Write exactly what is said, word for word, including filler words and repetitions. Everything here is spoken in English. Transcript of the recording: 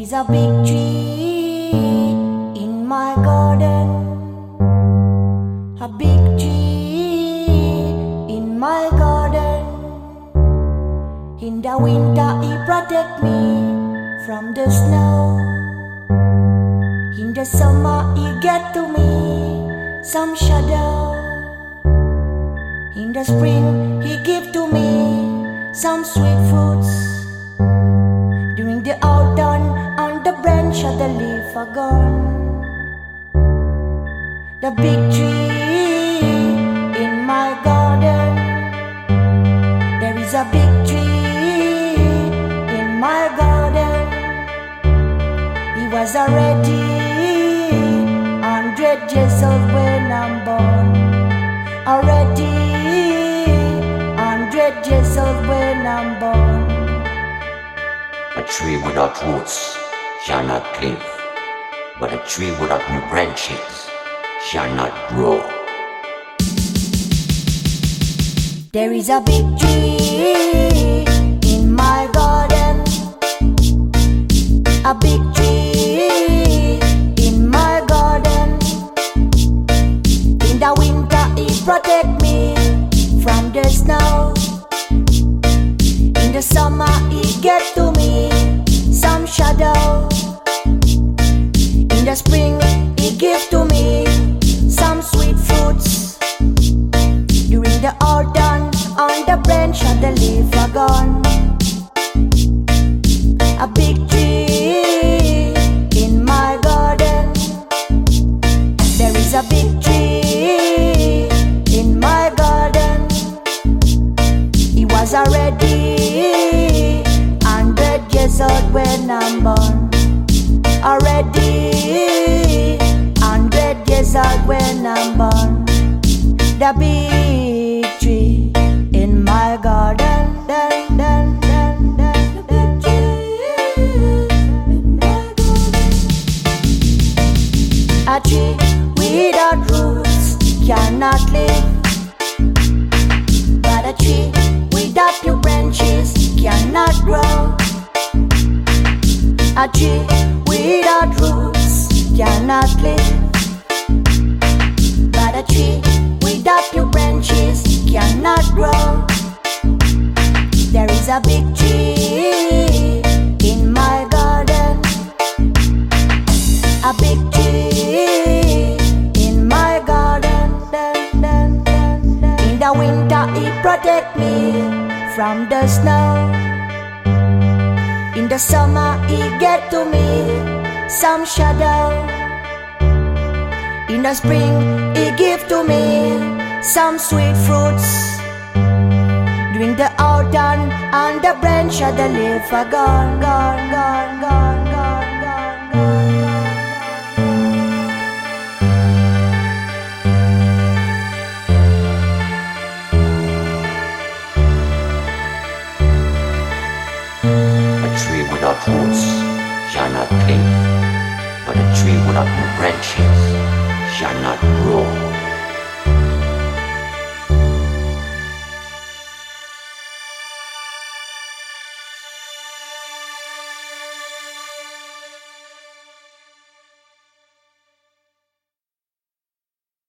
is a big tree in my garden, a big tree in my garden. In the winter he protect me from the snow. In the summer he get to me some shadow. In the spring he give to me some sweet fruits. During the autumn on the branch of the leaf are gone. The big tree in my garden, there is a big tree in my garden. He was already hundred years old when I'm born. Already hundred years old when I'm born. A tree without roots shall not live, but a tree without new branches shall not grow. There is a big tree in my garden, a big tree in my garden. In the winter he protect me from the snow. In the summer he get to me some shadow. In the spring he give to me some sweet fruits. During the autumn on the branch of the leaf are gone. A big tree in my garden, there is a big tree in my garden. He was already hundred years old when I'm born. Already hundred years old when I'm born. The big tree in my garden, dun, dun, dun, dun, the big tree in my garden. A tree without roots cannot live, but a tree without new branches cannot grow. A tree without roots cannot live, but a tree without new branches cannot grow. There is a big tree in my garden, a big tree in my garden. Dun, dun, dun, dun. In the winter he protect me from the snow. In the summer he get to me some shadow. In the spring he give to me some sweet fruits. During the autumn on the branch of the leaf are gone, gone, gone, gone, gone, gone, gone, gone. A tree without roots shall not live, but a tree without new branches shall not